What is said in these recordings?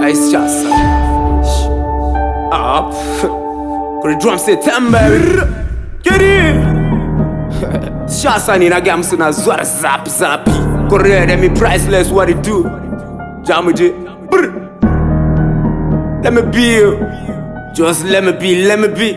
Nice chance. Up. Kuri drum set baby. Get in. Shasa ni na gamsu na zwara zap zapi. Kuri me priceless what it do. Jamuji. Let me be you. Just let me be, let me be.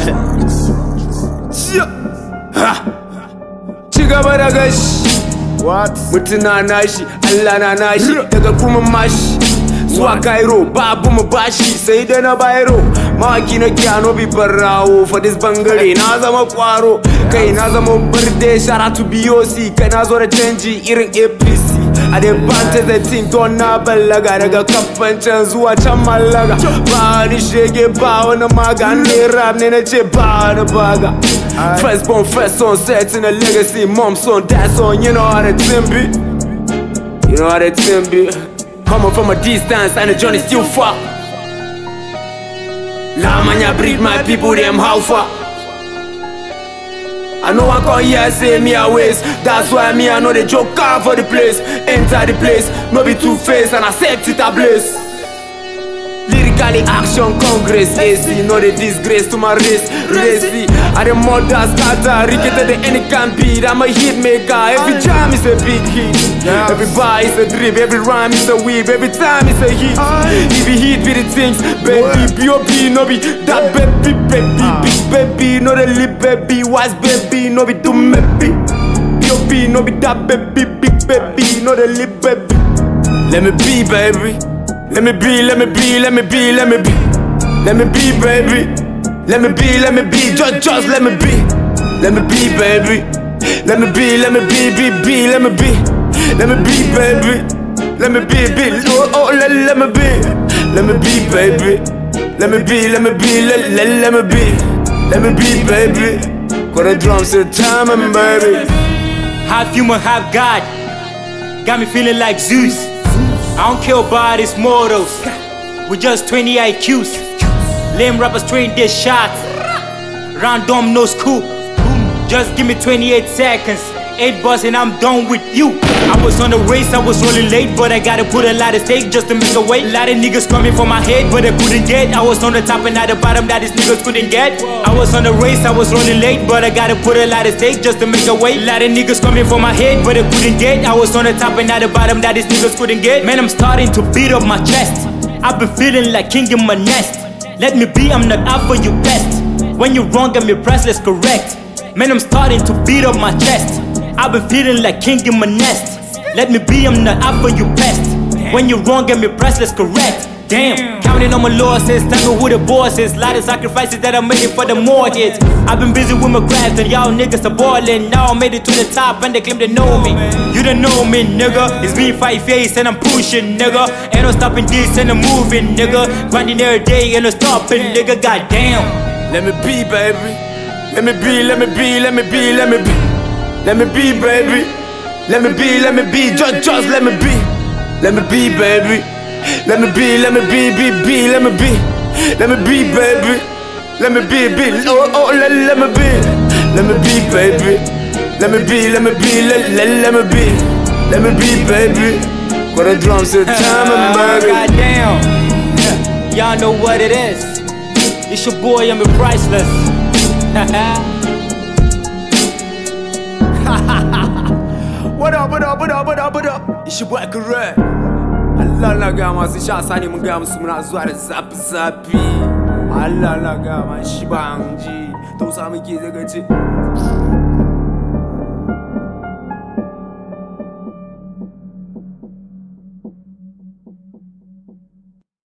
Chiga baragash. What? Mutuna nashi, Allah na nashi, daga kuma mashi. Zuwa Cairo, babu mu bashi, sai da na bayro. Mawaki na kyano bi barawo, for this bangare na zama kwaro. Kai na zama birthday, shout out to BOC. Kai na zo da canji irin APC. I did banta the team, don na balaga. Daga kafan can zuwa can malaga. Ba ni shege ba wani magani rap ne na ce ba da baga. First born, first on set in a legacy. Mom son, dad son, you know how the team be. You know how the team be. Coming from a distance and the journey still far. La mania breed my people, them how far. I know I can't hear say me a waste. That's why me I know the joke out for the place. Enter the place, no be two-faced and I set it ablaze. Lyrically action congress, AC, no the disgrace to my race. Racy, I the mother scatter, rickety the any can beat. I'm a hit maker, every jam is a big hit. Every bar is a drip, every rhyme is a whip, every time is a hit. If you hit with the things, baby, B.O.B. no be that baby, big baby, no the lip baby, wise baby, no be do maybe. B.O.B. no be that baby, big baby, no the lip baby. Let me be, baby. Let me be, let me be, let me be, let me be. Let me be, baby. Let me be, let me be, just let me be. Let me be, baby. Let me be, let me be, let me be. Let me be, baby. Let me be, oh, let me be. Let me be, baby. Let me be, let me be, let me be. Let me be, baby. Got the drums to time and baby. Half human, half God. Got me feeling like Zeus. I don't care about his mortals. We just 20 IQs. Lame rappers train their shots. Random no scoop. Just give me 28 seconds. 8 bars and I'm done with you. I was on the race, I was rolling late, but I gotta put a lot of stake just to make a way. Lot of niggas coming for my head, but I couldn't get. I was on the top and at the bottom that these niggas couldn't get. I was on the race, I was rolling late, but I gotta put a lot of stake just to make a way. Lot of niggas coming for my head, but I couldn't get. I was on the top and at the bottom that these niggas couldn't get. Man, I'm starting to beat up my chest. I've been feeling like king in my nest. Let me be, I'm not out for you best. When you're wrong, I'm your priceless correct. Man, I'm starting to beat up my chest. I've been feeling like king in my nest. Let me be, I'm not out for you best. When you're wrong, I'm your priceless correct. Damn, counting on my losses, tell me who the boss is. Lot of sacrifices that I made it for the more hits. I've been busy with my craft and y'all niggas are ballin'. Now I made it to the top and they claim they know me. You don't know me, nigga. It's me 5 face and I'm pushing, nigga. Ain't no stopping this and I'm moving, nigga. Grinding every day and no stopping, nigga. Goddamn. Let me be, baby. Let me be, let me be, let me be, let me be. Let me be, baby. Let me be, just let me be. Let me be, baby. Let me be, let me be, let me be. Let me be, baby. Let me be, oh, let me be. Let me be, baby. Let me be, let me be, let me be. Let me be, baby. Got the drums to time and baby. Goddamn. Y'all know what it is. It's your boy, I'm priceless. What up, what up, what up, what up, what up? It's your boy Correct. Allah la gama, si Shasa ni mun gama su muna zuwa da zafi. Allah la gama, shi ba hanji. Tausa muke daga ce.